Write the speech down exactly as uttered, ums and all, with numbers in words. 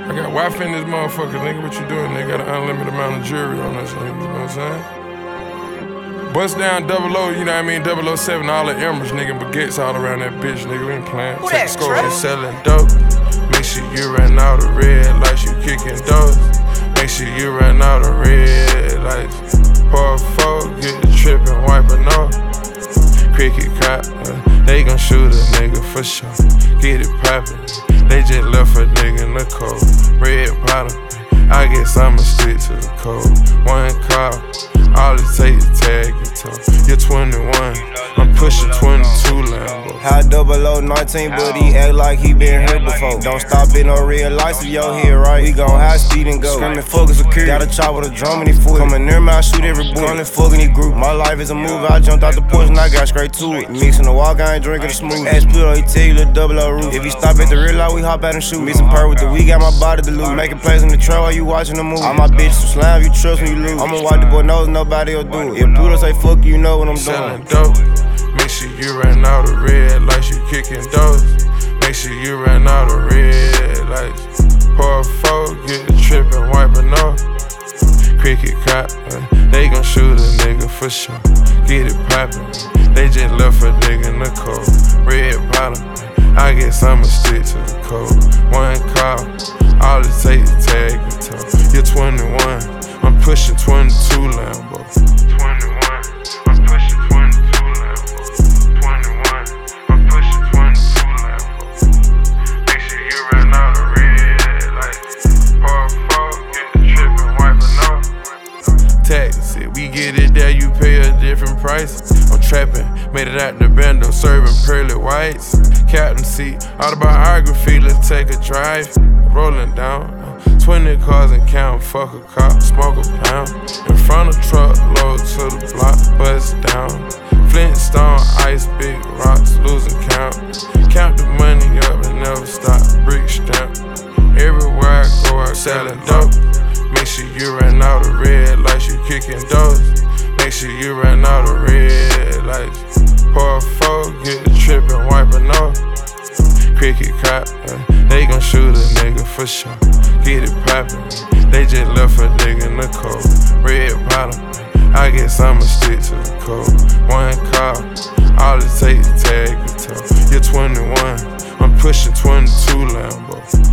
I got wife in this motherfucker, nigga. What you doing? They got an unlimited amount of jewelry on us, nigga. You know what I'm saying? Bust down double O, you know what I mean? double oh seven, all the emeralds, nigga. Baguettes all around that bitch, nigga. We ain't playing. Who Take that, the score. Trey? You selling dope. Make sure you ran out of red lights. You kicking doors. Make sure you ran out of red lights. Pour a four, get the trip and wipe it off. Cricket cop, uh, they gon' shoot a nigga for sure. Get it poppin'. They just left a nigga in the cold. Red bottom, I guess I'ma stick to the code. One call, all it takes is tag your toe. You're twenty-one, I'm pushing twenty-two Lambo. High double O nineteen, but he act like he been here before. Don't stop in no real lights if yo here, right? We gon' high speed and go. Screaming fucking security. Got a chop with a drum in his foot. Coming near me, I shoot every boy. Running fucking his group. My life is a movie. I jumped out the porch and I got straight to it. Mixing the walk, I ain't drinking the smooth. Ask Pluto, he tell you the double O roof. If he stop at the real light, we hop out and shoot. Mixing per with the we got my body to lose. Making plays in the trail while you watching the movie. All my bitches some slime, you trust when you lose. I'ma wipe the boy nose, nobody'll do it. If Pluto say fuck you, know what I'm Selling doing. dope. Make sure you ran out of red lights. You kicking doors. Make sure you ran out of red lights. Pour a four, get the trip and wipe it off. Cricket cop, uh, they gon' shoot a nigga for sure. Get it poppin'. They just left a nigga in the cold. Red bottom, I guess I'ma stick to the code. One call, all it takes is tag your toe. You're twenty-one, I'm pushing twenty-two Lambo. twenty-one, I'm pushing twenty-two Lambo. twenty-one, I'm pushing twenty-two Lambo. Make sure you run out of red lights. Pour a four, get the trip and wipe it off. Tax it, we get it there, you pay a different price. I'm trapping, made it out the bando, serving pearly whites. Captain seat, autobiography, let's take a drive. Rolling down, twenty cars and count, fuck a cop, smoke a pound. In front of truck, load to the block, bust down. Flintstone, ice, big rocks, losing count. Count the money up and never stop, brick stamp. Everywhere I go, I selling dope. Make sure you ran out of red lights, you kicking doors. Make sure you ran out of red lights. Pour a four, get the trip and wipe it off. Cricket cop, uh, they gon' shoot a nigga for sure. Get it poppin'. They just left a nigga in the cold. Red bottom, I guess I'ma stick to the code. One call, all it takes is tag your toe. You're twenty-one, I'm pushing twenty-two Lambo.